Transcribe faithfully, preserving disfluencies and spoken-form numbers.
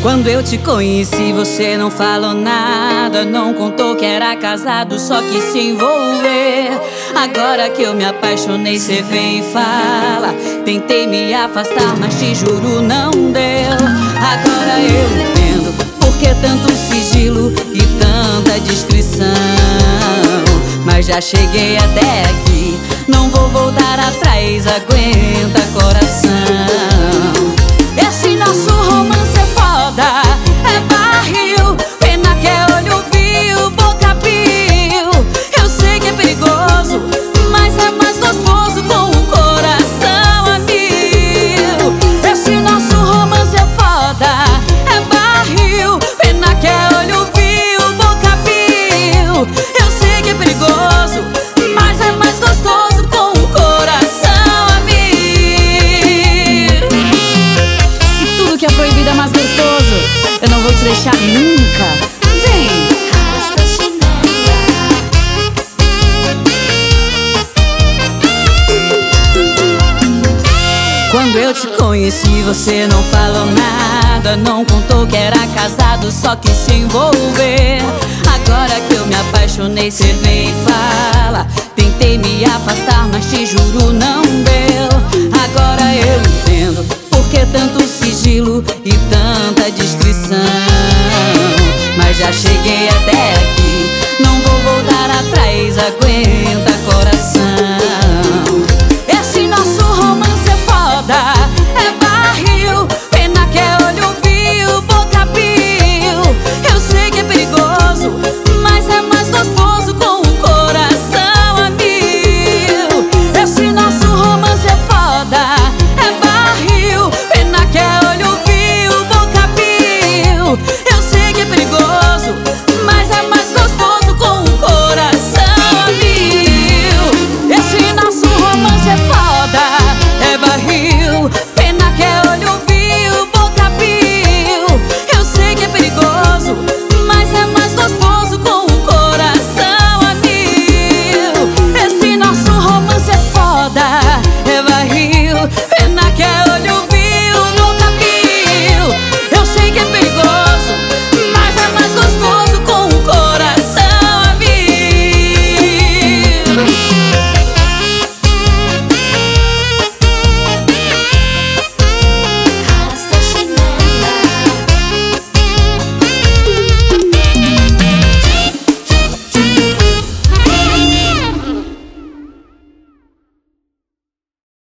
Quando eu te conheci, você não falou nada, não contou que era casado, só quis se envolver. Agora que eu me apaixonei, cê vem e fala. Tentei me afastar, mas te juro não deu. Agora eu entendo por que tanto sigilo e tanta descrição. Mas já cheguei até aqui, não vou voltar atrás, aguenta coração. Esse nosso romance é foda, é barril, pena que é olho viu, boca pio. Eu sei que é perigoso, mas é mais gostoso com o coração a mil. Esse nosso romance é foda, é barril, pena que é olho viu, boca pio. Eu sei que é perigoso, mas é mais gostoso com o coração a mil. Se tudo que é proibido é mais gostoso, eu não vou te deixar nunca. Vem! Quando eu te conheci, você não falou nada, não contou que era casado, só quis se envolver. Agora que eu me apaixonei, cê vem e fala. Tentei me afastar, mas te juro não deu. Agora eu entendo por que tanto sigilo e tanta descrição. Mas já cheguei até aqui, não vou voltar atrás, aguenta